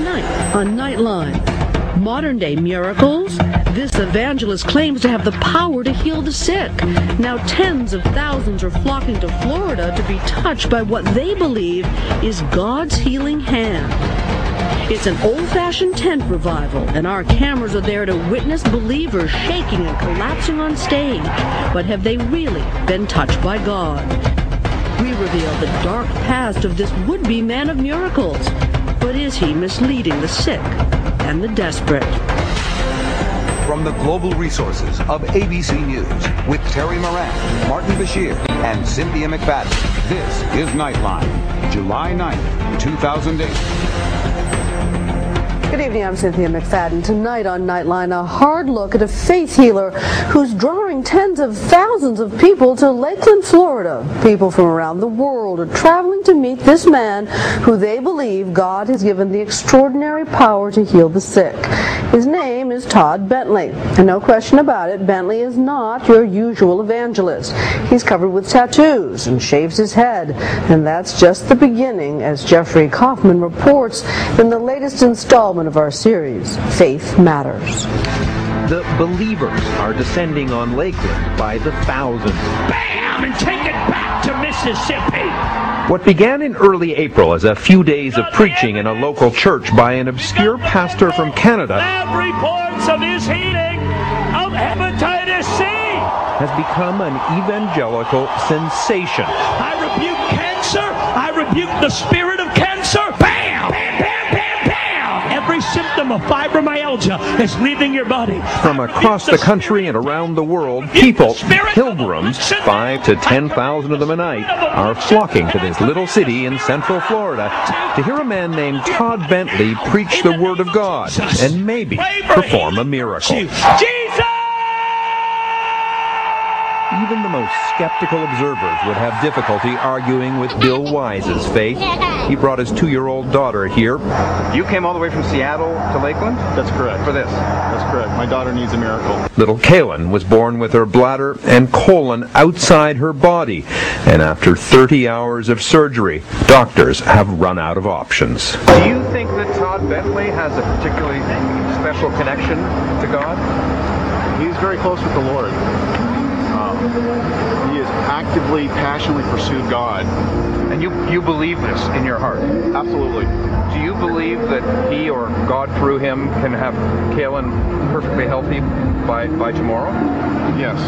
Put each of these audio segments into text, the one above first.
Tonight on Nightline, modern-day miracles. This evangelist claims to have the power to heal the sick. Now tens of thousands are flocking to Florida to be touched by what they believe is God's healing hand. It's an old-fashioned tent revival, and our cameras are there to witness believers shaking and collapsing on stage. But have they really been touched by God? We reveal the dark past of this would-be man of miracles. But is he misleading the sick and the desperate? From the global resources of ABC News, with Terry Moran, Martin Bashir, and Cynthia McFadden, this is Nightline, July 9th, 2008. Good evening, I'm Cynthia McFadden. Tonight on Nightline, a hard look at a faith healer who's drawing tens of thousands of people to Lakeland, Florida. People from around the world are traveling to meet this man who they believe God has given the extraordinary power to heal the sick. His name is Todd Bentley, and no question about it, Bentley is not your usual evangelist. He's covered with tattoos and shaves his head, and that's just the beginning, as Jeffrey Kaufman reports in the latest installment of our series, Faith Matters. The believers are descending on Lakeland by the thousands. Bam! And take it back to Mississippi! What began in early April as a few days of preaching in a local church by an obscure pastor from Canada Lab reports of his healing of hepatitis C has become an evangelical sensation. I rebuke cancer. I rebuke the spirit of cancer. Bam! Bam! Bam! Bam! Bam! Every symptom of fibromyalgia is leaving your body. From across the country and around the world, people, pilgrims, 5,000 to 10,000 of them a night, are flocking to this little city in central Florida to hear a man named Todd Bentley preach the Word of God and maybe perform a miracle. Jesus! Even the most skeptical observers would have difficulty arguing with Bill Wise's faith. He brought his 2-year-old daughter here. You came all the way from Seattle to Lakeland? That's correct. For this? That's correct. My daughter needs a miracle. Little Kaylin was born with her bladder and colon outside her body. And after 30 hours of surgery, doctors have run out of options. Do you think that Todd Bentley has a particularly special connection to God? He's very close with the Lord. He has actively, passionately pursued God. And you believe this in your heart? Absolutely. Do you believe that he or God through him can have Kaylin perfectly healthy by tomorrow? Yes.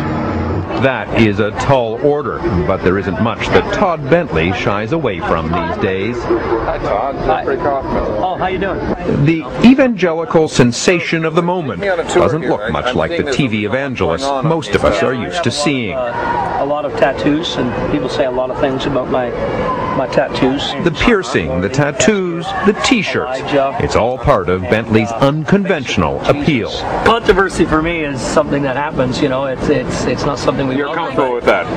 That is a tall order, but there isn't much that Todd Bentley shies away from these days. Hi, Todd. Jeffrey Kaufman. Oh, how you doing? The evangelical sensation of the moment doesn't look much like the TV evangelist most of us are used to seeing. A lot of tattoos, and people say a lot of things about my tattoos. The piercing, the tattoos, the t-shirts. It's all part of Bentley's unconventional appeal. Controversy for me is something that happens, you know, it's not something we You're comfortable with that?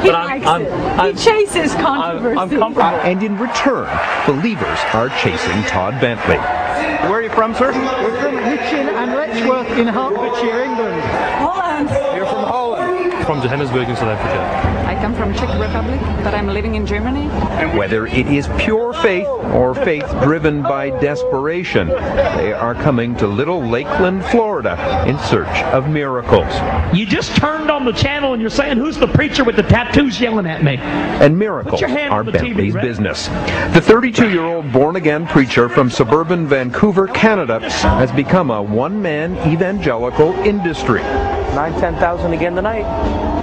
But he chases controversy. I'm comfortable. And in return, believers are chasing Todd Bentley. Where are you from, sir? We're from Hitchin and Letchworth in Hertfordshire, England. Holland. You're from Holland. From Johannesburg in South Africa. I come from Czech Republic, but I'm living in Germany. Whether it is pure faith or faith driven by desperation, they are coming to little Lakeland, Florida in search of miracles. You just turned on the channel and you're saying, who's the preacher with the tattoos yelling at me? And miracles Put your hand are on the Bentley's TV, right? business. The 32-year-old born-again preacher from suburban Vancouver, Canada, has become a one-man evangelical industry. 9,000-10,000 again tonight.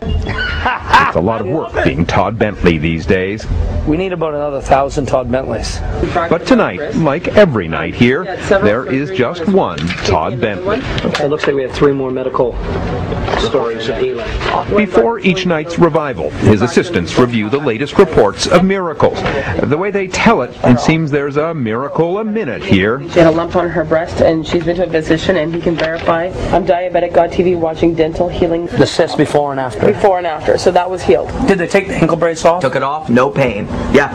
It's a lot of work being Todd Bentley these days. We need about another 1,000 Todd Bentleys. But tonight, like every night here, there is just one Todd Bentley. It looks like we have 3 more medical stories of healing. Before each night's revival, his assistants review the latest reports of miracles. The way they tell it, it seems there's a miracle a minute here. She had a lump on her breast, and she's been to a physician, and he can verify. I'm diabetic, God TV, watching dental healing. The cyst before and after. Before and after, so that was healed. Did they take the ankle brace off? Took it off, no pain. Yeah.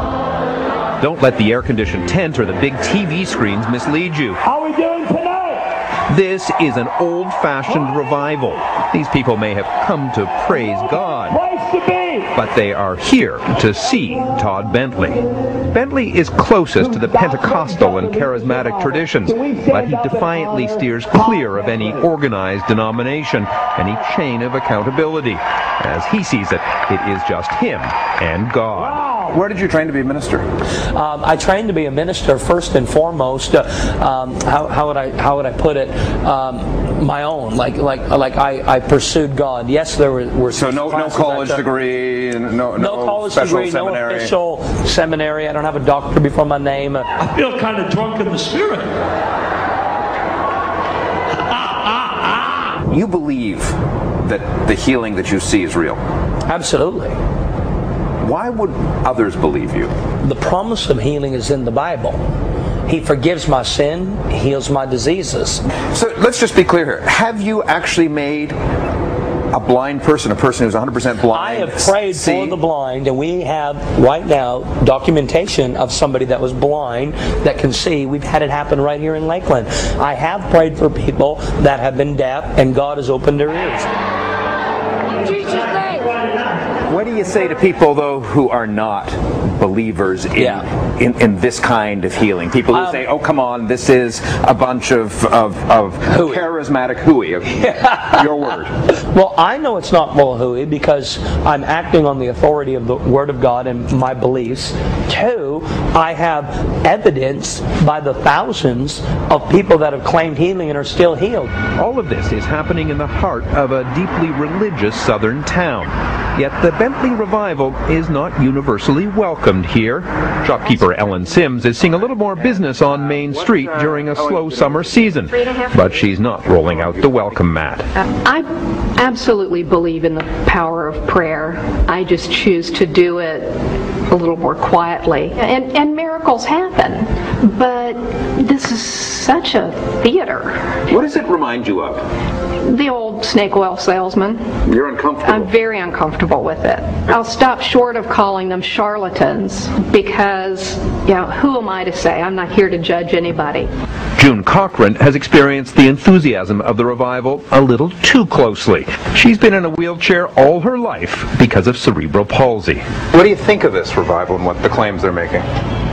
Don't let the air-conditioned tent or the big TV screens mislead you. How are we doing tonight? This is an old-fashioned revival. These people may have come to praise God. Praise to be. But they are here to see Todd Bentley. Bentley is closest to the Pentecostal and charismatic traditions, but he defiantly steers clear of any organized denomination, any chain of accountability. As he sees it, it is just him and God. Where did you train to be a minister? I trained to be a minister first and foremost. How would I put it? My own, like I pursued God. Yes, there were so no college degree, no college special degree, seminary. no official seminary. I don't have a doctor before my name. I feel kind of drunk in the spirit. You believe that the healing that you see is real? Absolutely. Why would others believe you? The promise of healing is in the Bible. He forgives my sin, heals my diseases. So let's just be clear here. Have you actually made a blind person, a person who's 100% blind, I have prayed for the blind, and we have right now documentation of somebody that was blind that can see. We've had it happen right here in Lakeland. I have prayed for people that have been deaf, and God has opened their ears. What do you say to people, though, who are not believers in this kind of healing? People who say, "Oh, come on, this is a bunch of charismatic hooey." Your word. Well, I know it's not full of hooey because I'm acting on the authority of the Word of God and my beliefs. Two, I have evidence by the thousands of people that have claimed healing and are still healed. All of this is happening in the heart of a deeply religious southern town. Yet the Bentley revival is not universally welcomed here. Shopkeeper Ellen Sims is seeing a little more business on Main Street during a slow summer season, but she's not rolling out the welcome mat. I absolutely believe in the power of prayer. I just choose to do it a little more quietly. And miracles happen, but this is such a theater. What does it remind you of? The old snake oil salesman. You're uncomfortable? I'm very uncomfortable with it. I'll stop short of calling them charlatans because, who am I to say? I'm not here to judge anybody. June Cochran has experienced the enthusiasm of the revival a little too closely. She's been in a wheelchair all her life because of cerebral palsy. What do you think of this revival and what the claims they're making?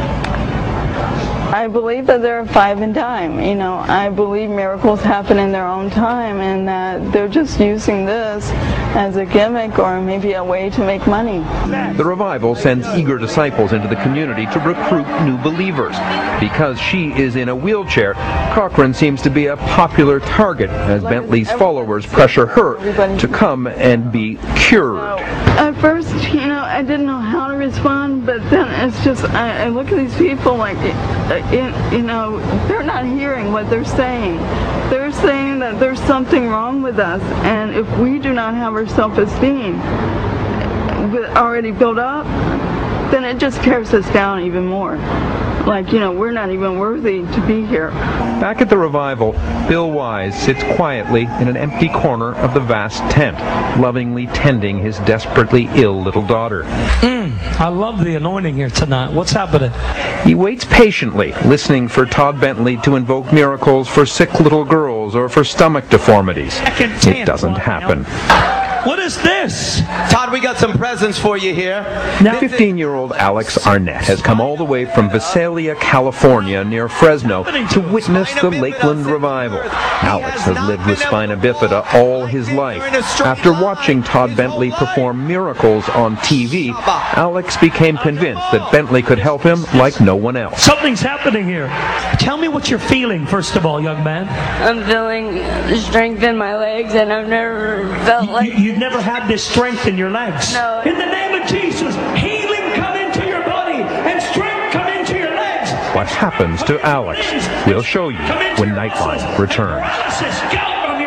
I believe that they're 5 in time. I believe miracles happen in their own time and that they're just using this as a gimmick or maybe a way to make money. The revival sends eager disciples into the community to recruit new believers. Because she is in a wheelchair, Cochran seems to be a popular target as Bentley's followers pressure her to come and be cured. At first, I didn't know how to respond, but then it's just, I look at these people like, they're not hearing what they're saying. They're saying that there's something wrong with us, and if we do not have our self-esteem already built up, then it just tears us down even more. We're not even worthy to be here. Back at the revival, Bill Wise sits quietly in an empty corner of the vast tent, lovingly tending his desperately ill little daughter. I love the anointing here tonight. What's happening? He waits patiently, listening for Todd Bentley to invoke miracles for sick little girls or for stomach deformities. It doesn't happen. What is this? Todd, we got some presents for you here. 15-year-old Alex Arnett has come all the way from Visalia, California, near Fresno, to witness the Lakeland revival. Alex has lived with spina bifida all his life. After watching Todd Bentley perform miracles on TV, Alex became convinced that Bentley could help him like no one else. Something's happening here. Tell me what you're feeling, first of all, young man. I'm feeling strength in my legs, and I've never felt like... You've never had this strength in your legs. No. In the name of Jesus, healing come into your body and strength come into your legs. What happens to Alex? We'll show you when Nightline returns. Paralysis, go from